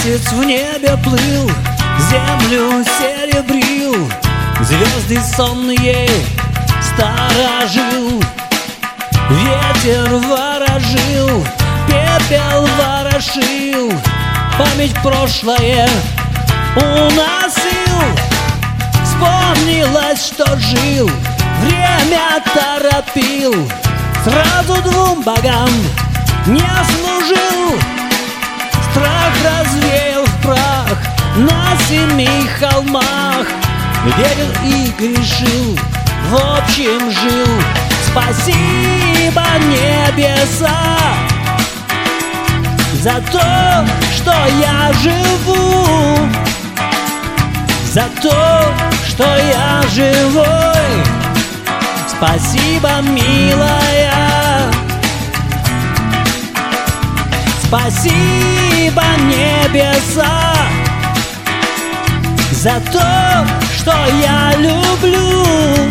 Месяц в небе плыл, землю серебрил, звезды сонные сторожил. Ветер ворожил, пепел ворошил, память прошлое уносил. Вспомнилось, что жил, время торопил, сразу двум богам не служил. Страх развеял в прах на 7 холмах, верил и грешил, в общем жил. Спасибо, небеса, за то, что я живу, за то, что я живой. Спасибо, милая. Спасибо, небеса, за то, что я люблю,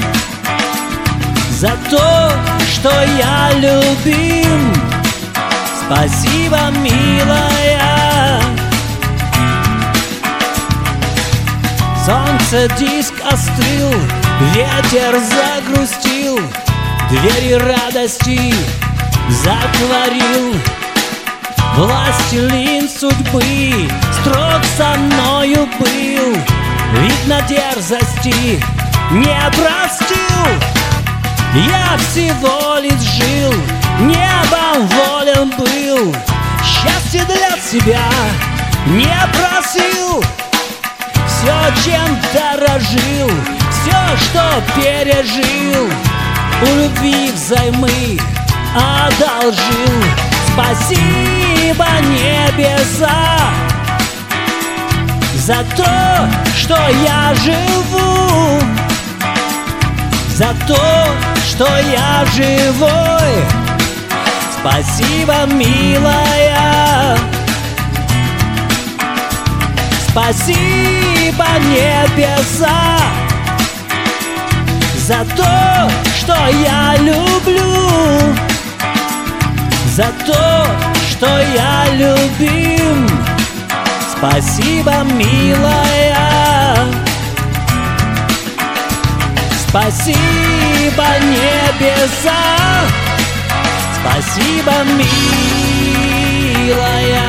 за то, что я любим. Спасибо, милая. Солнце диск остыл, ветер загрустил, двери радости затворил. Властелин судьбы строг со мною был, видно, дерзости не простил. Я всего лишь жил, небом волен был, счастье для себя не просил. Все, чем дорожил, все, что пережил, у любви взаймы одолжил. Спасибо, небеса, за то, что я живу, за то, что я живой. Спасибо, милая. Спасибо, небеса, за то, что я люблю, за то, что я любим. Спасибо, милая. Спасибо, небеса, спасибо, милая.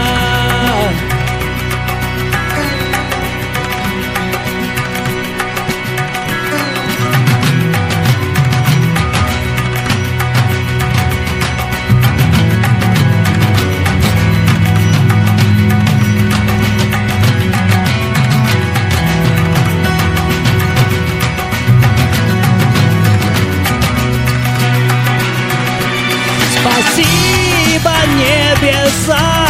Спасибо, небеса,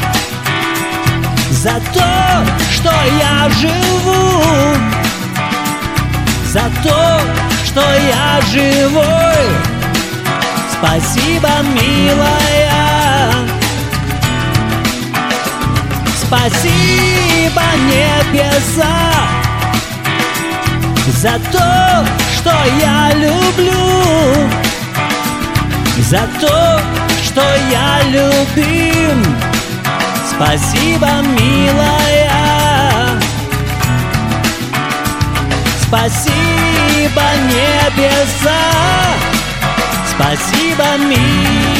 за то, что я живу, за то, что я живой. Спасибо, милая. Спасибо, небеса, за то, что я люблю, за то, что я любим. Спасибо, милая. Спасибо, небеса, спасибо, милая.